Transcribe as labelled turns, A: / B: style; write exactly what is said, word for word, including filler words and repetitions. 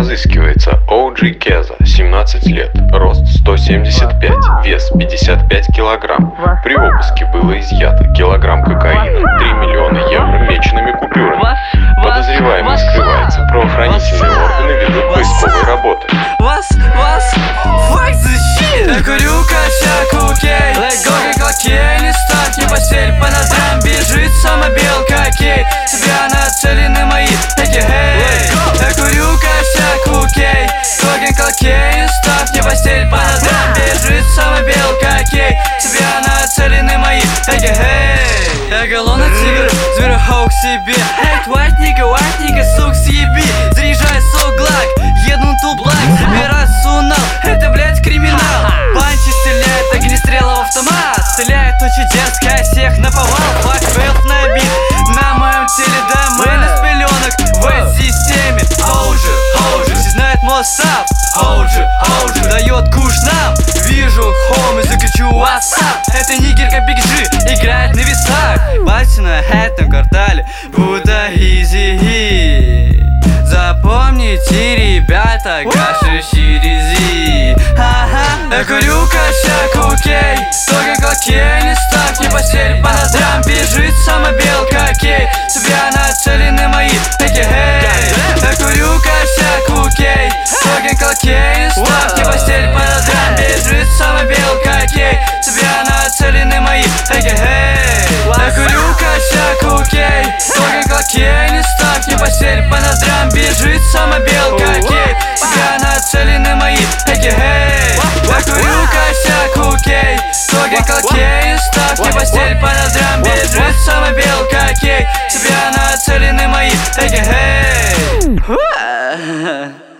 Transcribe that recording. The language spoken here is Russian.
A: Разыскивается о джи Кеза, семнадцать лет, рост сто семьдесят пять, вес пятьдесят пять килограмм. При обыске было изъято килограмм кокаина, три миллиона евро меченными купюрами. Подозреваемый скрывается, правоохранительные органы ведут поисковые работы.
B: Вас, вас, fuck the shit. Я курю косяк, окей. Let go, как лакей. Не ставь, не постель, по ноздрям бежит сама белка, окей. Тебя нацелены мои, эти хей. Я курю косяк, окей. Коген, как лакей. Не ставь, не постель, по ноздрям бежит сама белка, окей. Тебя нацелены мои, эти хей. Я голодный тигр, зверохол к себе. Эй, white nigga, white nigga, сук, съеби. Заряжай соглак, еду на тублак. Забирай сунал, это, блядь, криминал. Панчи стреляет, огнестрела в автомат. Стреляет очень дерзко, всех наповал. Флаг набит на моем теле, да мэн из пеленок. В этой системе Хоуджи, Хоуджи, все знают мой сап. Хоуджи, Хоуджи, дает куш нам. Вижу хоми, закричу WhatsApp. Это нигер как Биг Джи, играет на весах. Батя на этом квартале, будто изи. Запомните, ребята, каши ширизи. Я курю косяк, окей. Только как лакей, не ставь, не постель, по ноздрям бежит сама белка, окей. Тебя нацелены мои, эти хей. Я курю косяк, окей. Только как лакей, не ставь, не постель, по ноздрям бежит сама белка, окей. Тебя нацелены мои, эти хей. Я курю косяк, окей. Только как лакей, не ставь, не постель, по ноздрям бежит сама белка, окей. Тебя нацелены мои, эти хей. Я курю косяк, окей. Только как лакей, не ставь, не постель, по ноздрям бежит сама белка, окей. Тебя нацелены мои, эти хей.